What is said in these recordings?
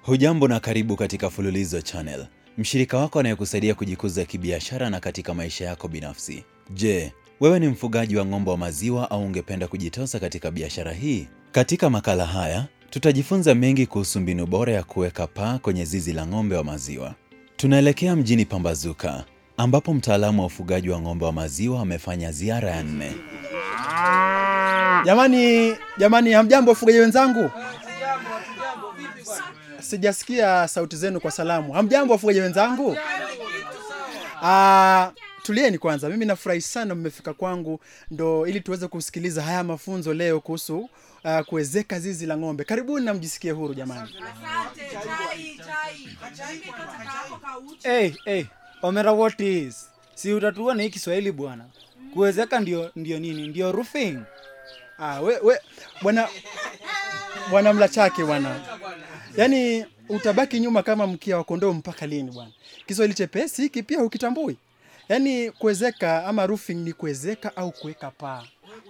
Hujambo na karibu katika Fululizo Channel, mshirika wako anayekusaidia kujikuza kibiashara na katika maisha yako binafsi. Je, wewe ni mfugaji wa ng'ombe wa maziwa au ungependa kujitosa katika biashara hii? Katika makala haya, tutajifunza mengi kuhusu mbinu bora ya kuweka paa kwenye zizi la ng'ombe wa maziwa. Tunaelekea mjini Pambazuka, ambapo mtaalamu wa ufugaji wa ng'ombe wa maziwa amefanya ziara ya 4. Jamani, hamjambo wafugaji wenzangu? Sijasikia sauti zenu kwa salamu. Hamjambo wafugaji wenzangu? Tulieni kwanza. Mimi nafurahi sana mmefika kwangu ndo ili tuweze kusikiliza haya mafunzo leo kuhusu kuwezeka zizi la ng'ombe. Karibuni na mjisikie huru jamani. Hey, Omera what is? Si utatua na hii Kiswahili bwana. Kuwezeka ndio nini? Ndio roofing. Bwana Mlachake bwana. Yaani utabaki nyuma kama mkia wa kondoo mpaka lini bwana? Kiswahili chepesi hiki pia ukitambui. Yaani kuwezeka ama roofing ni kuwezeka au kuweka paa.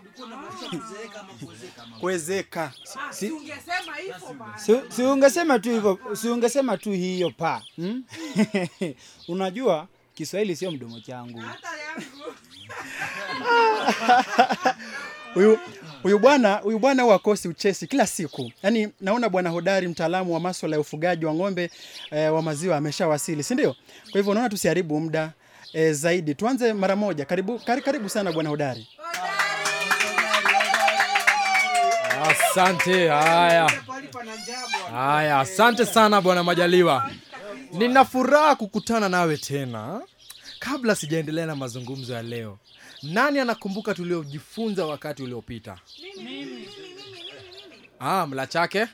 Kuwezeka. Si ungesema tu hivyo, si ungesema tu hiyo paa. Unajua Kiswahili sio mdomo changu. Huyu bwana wakosi uchesi kila siku. Yaani naona bwana hodari mtaalamu wa masuala ya ufugaji wa ng'ombe wa maziwa ameshawasili, si ndio? Kwa hivyo naona tusiharibu muda zaidi. Tuanze mara moja. Karibu sana bwana hodari. Asante. Haya, asante sana bwana Majaliwa. Nina furaha kukutana nawe tena. Kabla sijaendelea na mazungumzo ya leo, nani anakumbuka tuliojifunza wakati uliopita? Mimi. Mlachake?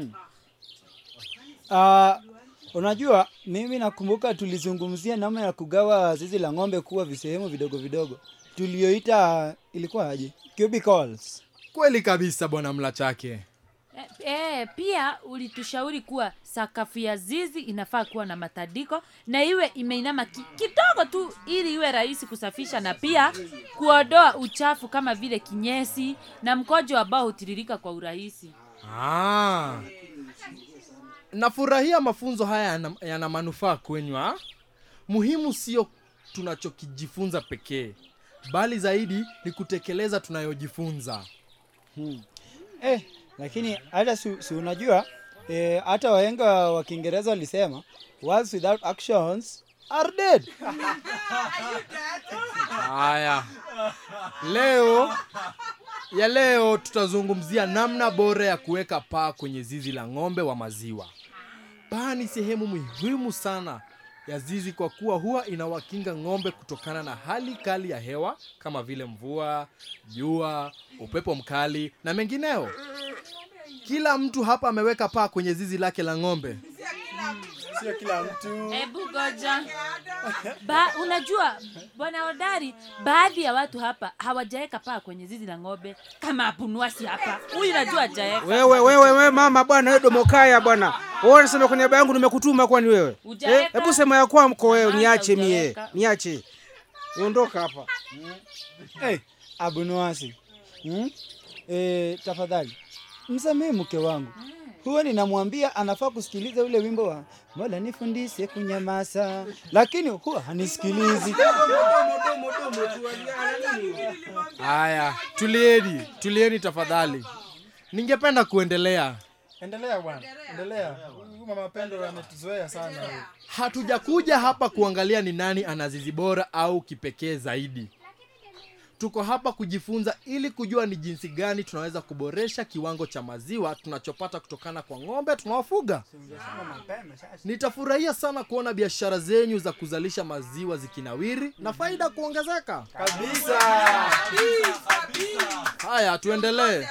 Unajua mimi nakumbuka tulizungumzia namna ya kugawa zizi la ng'ombe kuwa visehemu vidogo vidogo. Tulioita ilikuwa aje? Cubicles. Kweli kabisa bwana Mlachake. Pia ulitushauri kuwa sakafu ya zizi inafaa kuwa na matandiko na iwe imeinama kidogo tu ili iwe rahisi kusafisha na pia kuondoa uchafu kama vile kinyesi na mkojo ambao hutiririka kwa urahisi. Nafurahia mafunzo haya yana manufaa kwenyu. Muhimu sio tunachokijifunza pekee, bali zaidi ni kutekeleza tunayojifunza. Lakini hata si unajua hata wahenga wa Kiingereza walisema words without actions are dead. Haya. Leo tutazungumzia namna bora ya kuweka paa kwenye zizi la ng'ombe wa maziwa. Paa ni sehemu muhimu sana ya zizi kwa kuwa huwa inawakinga ng'ombe kutokana na hali kali ya hewa kama vile mvua, jua, upepo mkali na mengineo. Kila mtu hapa ameweka paa kwenye zizi lake la ng'ombe. Sio kila mtu. Hebu ngoja. Unajua bwana hodari, baadhi ya watu hapa hawajaweka paa kwenye zizi la ng'ombe kama Abunuasi hapa. Huyu najua hajaeka. Wewe mama bwana, wewe domokaya bwana. Wewe unasema kwenye baba yangu nimekutuma kwani wewe? Hebu sema ya kwa mko wewe, niache. Ondoka hapa. Abunuasi. Tafadhali msamehe mke wangu. Huwa ninamwambia anafaa kusikiliza ule wimbo wa Mola nifundishe kunyamaza, lakini huwa hanisikilizi. Haya, tulieni tafadhali. Ningependa kuendelea. Endelea bwana. Endelea. Mama Pendo ametuzoea sana. Hatujakuja hapa kuangalia ni nani ana zizi bora au kipekee zaidi. Tuko hapa kujifunza ili kujua ni jinsi gani tunaweza kuboresha kiwango cha maziwa tunachopata kutokana kwa ng'ombe tunawafuga. Nitafurahia sana kuona biashara zenyu za kuzalisha maziwa zikinawiri na faida kuongezeka. Kabisa. Haya, tuendelee.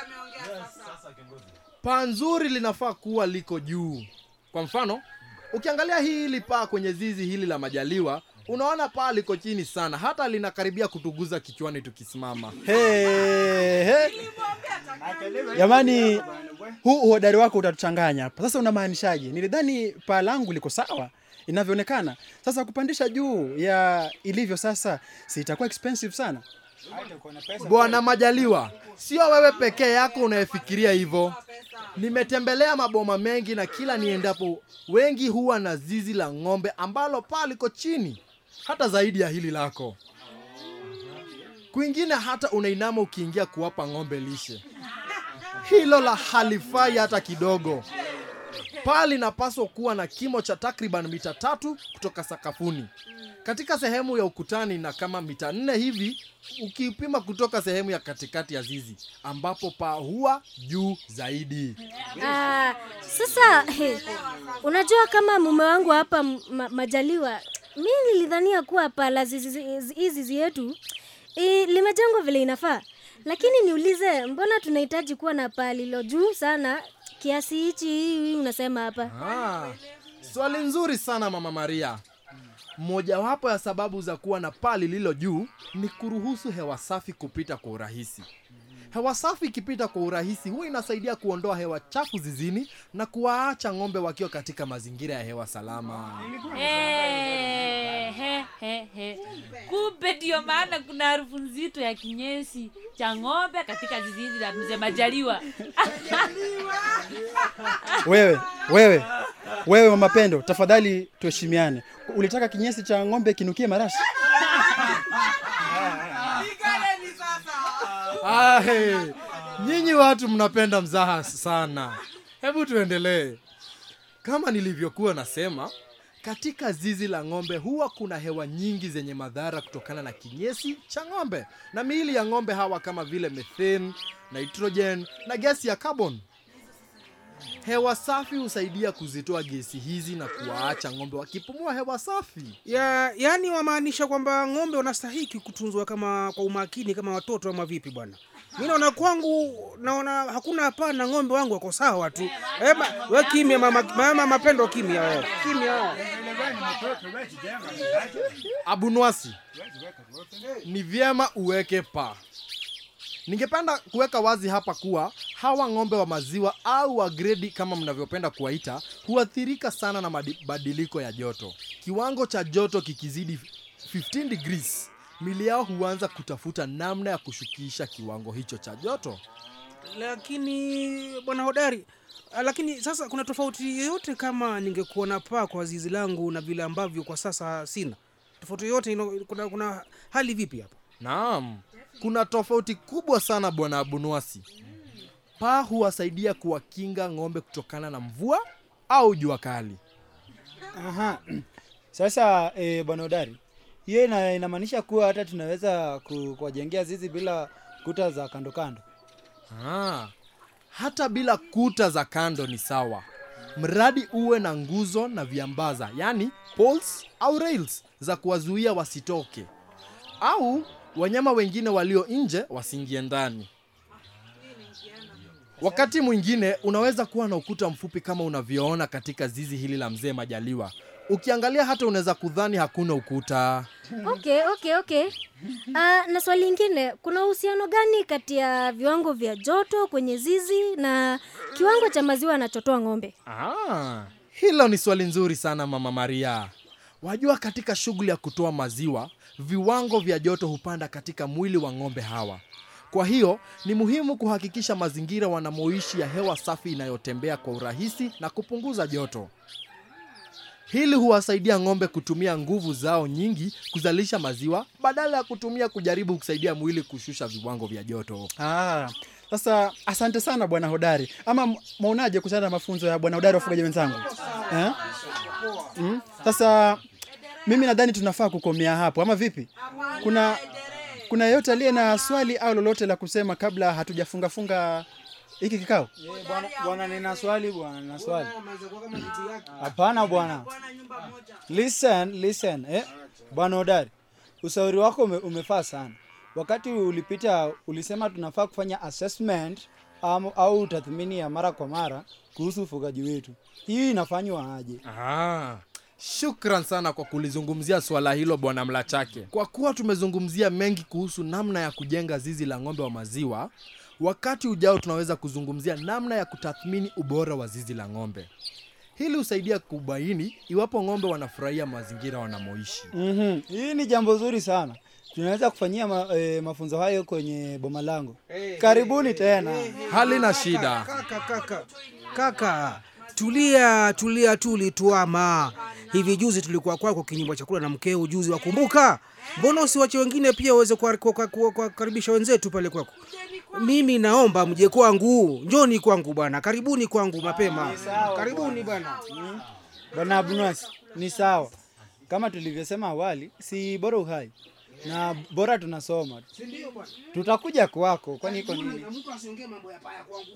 Paa nzuri linafaa kuwa liko juu. Kwa mfano, ukiangalia hili paa kwenye zizi hili la Majaliwa, unaona paa liko chini sana, hata linakaribia kutuguza kichwani tukisimama. Jamani, huu uhodari wako utatuchanganya hapa. Sasa unamaanishaje? Nilidhani paa langu liko sawa inavyoonekana. Sasa kupandisha juu ya ilivyo sasa si itakuwa expensive sana? Bwana Majaliwa, sio wewe pekee yako unayefikiria hivyo. Nimetembelea maboma mengi na kila niendapo wengi huwa na zizi la ng'ombe ambalo paa liko chini hata zaidi ya hili lako. Kwingine hata unainama ukiingia kuwapa ng'ombe lishe. Hilo la halifai hata kidogo. Paa linapaswa kuwa na kimo cha takriban mita 3 kutoka sakafuni. Katika sehemu ya ukutani na kama mita 4 hivi ukipima kutoka sehemu ya katikati ya zizi ambapo paa huwa juu zaidi. Sasa unajua kama mume wangu hapa Majaliwa, mimi nilidhania kuwa paa la zizi yetu limejengwa vile inafaa. Lakini niulize, mbona tunahitaji kuwa na paa lilo juu sana kiasi hichi unasema hapa? Swali nzuri sana Mama Maria. Mojawapo ya sababu za kuwa na paa lililo juu ni kuruhusu hewa safi kupita kwa urahisi. Hewa safi ikipita kwa urahisi huwa inasaidia kuondoa hewa chafu zizini na kuwaacha ng'ombe wakiwa katika mazingira ya hewa salama. Kumbe ndio maana kuna harufu nzito ya kinyesi cha ng'ombe katika zizi la Mzee Majaliwa. Wewe Mama Pendo, tafadhali tuheshimiane. Ulitaka kinyesi cha ng'ombe kinukie marashi? Nyinyi watu mnapenda mzaha sana. Hebu tuendelee. Kama nilivyokuwa nasema, katika zizi la ng'ombe huwa kuna hewa nyingi zenye madhara kutokana na kinyesi cha ng'ombe na miili ya ng'ombe hawa kama vile methane, nitrogen na gesi ya carbon. Hewa safi husaidia kuzitoa gesi hizi na kuwaacha ng'ombe wakipumua hewa safi. Yaani wamaanisha kwamba ng'ombe wanastahili kutunzwa kama kwa umakini kama watoto ama vipi bwana? Mimi naona kwangu hakuna hapana, ng'ombe wangu wako sawa tu. Wewe kimya mama Mapendo, kimya wewe. Kimya. Abunwasi, ni vyema uweke paa. Ningependa kuweka wazi hapa kuwa hawa ng'ombe wa maziwa au wa gredi kama mnavyopenda kuwaita huathirika sana na mabadiliko ya joto. Kiwango cha joto kikizidi 15 degrees, mili yao huanza kutafuta namna ya kushukisha kiwango hicho cha joto. Lakini Bwana Hodari, lakini sasa kuna tofauti yoyote kama ningekuwa na paa kwa zizi langu na vile ambavyo kwa sasa sina? Tofauti yoyote kuna hali vipi hapa? Naam, kuna tofauti kubwa sana Bwana Abunwasi. Paa huwasaidia kuwakinga ng'ombe kutokana na mvua au jua kali. Sasa Bwana Hodari, hiyo inamaanisha kuwa hata tunaweza kuwajengea zizi bila kuta za kando kando? Hata bila kuta za kando ni sawa. Mradi uwe na nguzo na viambaza, yani poles au rails za kuwazuia wasitoke au wanyama wengine walio nje wasiingie ndani. Wakati mwingine unaweza kuwa na ukuta mfupi kama unavyoona katika zizi hili la Mzee Majaliwa. Ukiangalia hata unaweza kudhani hakuna ukuta. Okay. Na swali lingine, kuna uhusiano gani kati ya viwango vya joto kwenye zizi na kiwango cha maziwa anachotoa ng'ombe? Hilo ni swali nzuri sana Mama Maria. Wajua katika shughuli ya kutoa maziwa, viwango vya joto hupanda katika mwili wa ng'ombe hawa. Kwa hiyo, ni muhimu kuhakikisha mazingira wanamoishi ya hewa safi inayotembea kwa urahisi na kupunguza joto. Hili huwasaidia ng'ombe kutumia nguvu zao nyingi kuzalisha maziwa badala ya kutumia kujaribu kusaidia mwili kushusha viwango vya joto. Sasa asante sana Bwana Hodari. Ama mwaonaje kuhusiana na mafunzo ya Bwana Hodari wafugaji wenzangu? Sasa mimi nadhani tunafaa kukomea hapo ama vipi? Kuna yeyote aliye na swali au lolote la kusema kabla hatujafunga hiki kikao? Bwana nina swali bwana, Hapana bwana. Listen. Bwana Hodari, ushauri wako umefaa sana. Wakati ulipita ulisema tunafaa kufanya assessment au tathmini ya mara kwa mara kuhusu ufugaji wetu. Hii inafanywa aje? Shukran sana kwa kulizungumzia swala hilo Bwana Mlachake. Kwa kuwa tumezungumzia mengi kuhusu namna ya kujenga zizi la ng'ombe wa maziwa, wakati ujao tunaweza kuzungumzia namna ya kutathmini ubora wa zizi la ng'ombe. Hili husaidia kubaini iwapo ng'ombe wanafurahia mazingira wanamoishi. Hii ni jambo zuri sana. tunaweza kufanyia mafunzo hayo kwenye boma langu. Karibuni tena. Halina shida. Kaka, tuli tuama. Hivi juzi tulikuwa kwako kinyumba chakula na mkeo juzi, wakumbuka? Mbona usiwache wengine pia waweze kukaribisha wenzetu pale kwako? Mimi naomba mje kwangu. Njoni kwangu bwana. Karibuni kwangu mapema. Karibuni bwana. Bwana Abunwasi, ni sawa. Kama tulivyosema awali, si bora uhai. Na bora tunasoma. Tutakuja kwako, kwani iko nini? Mtu asiongee mambo ya paya kwangu.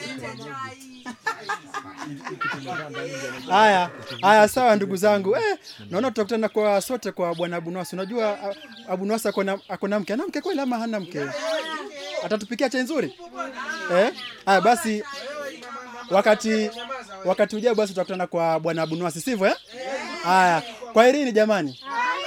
Haya sawa ndugu zangu. Naona tutakutana kwa sote kwa bwana Abunwasi. Unajua Abunwasi ako na mke. Ana mke kweli ama hana mke? Atatupikia chai nzuri? Haya basi wakati ujao basi tutakutana kwa bwana Abunwasi, sivyo Haya, kwaherini jamani.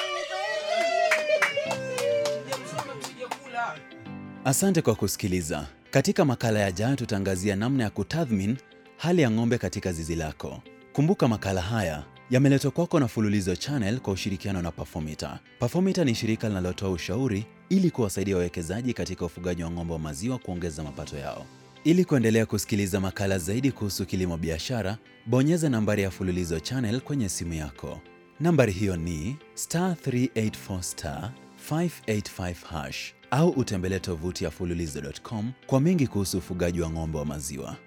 Asante kwa kusikiliza. Katika makala yajayo tutaangazia namna ya kutathmini hali ya ng'ombe katika zizi lako. Kumbuka makala haya yameletwa kwako na Fululizo Channel kwa ushirikiano na Performita. Performita ni shirika linalotoa ushauri ili kuwasaidia wawekezaji katika ufugaji wa ng'ombe wa maziwa kuongeza mapato yao. Ili kuendelea kusikiliza makala zaidi kuhusu kilimo biashara, bonyeza nambari ya Fululizo Channel kwenye simu yako. Nambari hiyo ni *384*585# au utembelee tovuti ya fululizo.com kwa mengi kuhusu ufugaji wa ng'ombe wa maziwa.